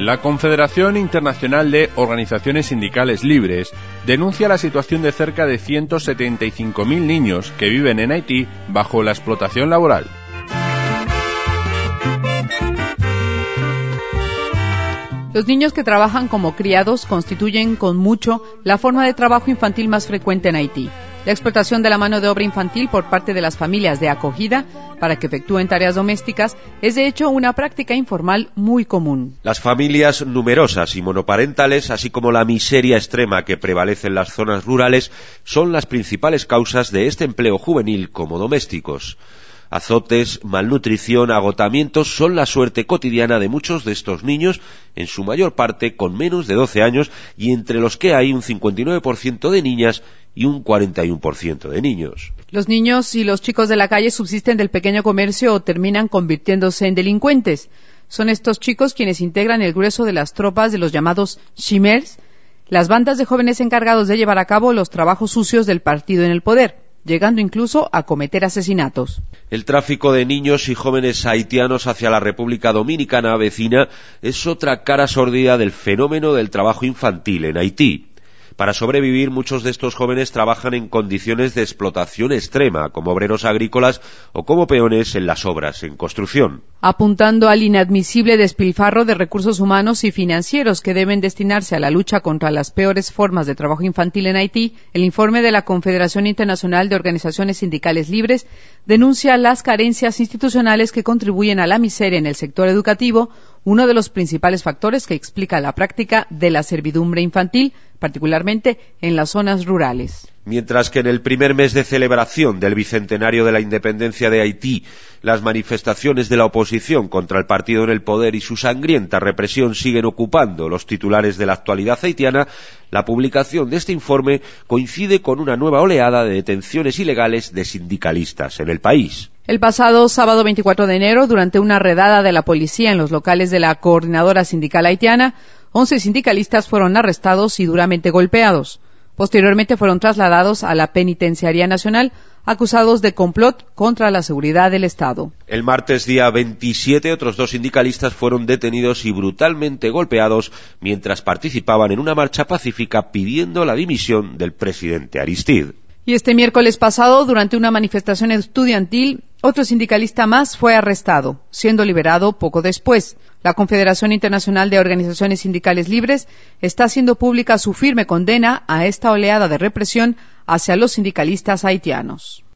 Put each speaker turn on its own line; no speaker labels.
La Confederación Internacional de Organizaciones Sindicales Libres denuncia la situación de cerca de 175.000 niños que viven en Haití bajo la explotación laboral.
Los niños que trabajan como criados constituyen con mucho la forma de trabajo infantil más frecuente en Haití. La explotación de la mano de obra infantil por parte de las familias de acogida para que efectúen tareas domésticas es de hecho una práctica informal muy común.
Las familias numerosas y monoparentales, así como la miseria extrema que prevalece en las zonas rurales, son las principales causas de este empleo juvenil como domésticos. Azotes, malnutrición, agotamientos son la suerte cotidiana de muchos de estos niños, en su mayor parte con menos de 12 años y entre los que hay un 59% de niñas y un 41% de niños.
Los niños y los chicos de la calle subsisten del pequeño comercio o terminan convirtiéndose en delincuentes. Son estos chicos quienes integran el grueso de las tropas de los llamados chimers, las bandas de jóvenes encargados de llevar a cabo los trabajos sucios del partido en el poder, llegando incluso a cometer asesinatos.
El tráfico de niños y jóvenes haitianos hacia la República Dominicana vecina es otra cara sórdida del fenómeno del trabajo infantil en Haití. Para sobrevivir, muchos de estos jóvenes trabajan en condiciones de explotación extrema, como obreros agrícolas o como peones en las obras en construcción.
Apuntando al inadmisible despilfarro de recursos humanos y financieros que deben destinarse a la lucha contra las peores formas de trabajo infantil en Haití, el informe de la Confederación Internacional de Organizaciones Sindicales Libres denuncia las carencias institucionales que contribuyen a la miseria en el sector educativo, uno de los principales factores que explica la práctica de la servidumbre infantil, particularmente en las zonas rurales.
Mientras que en el primer mes de celebración del bicentenario de la independencia de Haití, las manifestaciones de la oposición contra el partido en el poder y su sangrienta represión siguen ocupando los titulares de la actualidad haitiana, la publicación de este informe coincide con una nueva oleada de detenciones ilegales de sindicalistas en el país.
El pasado sábado 24 de enero, durante una redada de la policía en los locales de la Coordinadora Sindical Haitiana, 11 sindicalistas fueron arrestados y duramente golpeados. Posteriormente fueron trasladados a la Penitenciaría Nacional, acusados de complot contra la seguridad del Estado.
El martes día 27, otros 2 sindicalistas fueron detenidos y brutalmente golpeados mientras participaban en una marcha pacífica pidiendo la dimisión del presidente Aristide.
Y este miércoles pasado, durante una manifestación estudiantil, otro sindicalista más fue arrestado, siendo liberado poco después. La Confederación Internacional de Organizaciones Sindicales Libres está haciendo pública su firme condena a esta oleada de represión hacia los sindicalistas haitianos.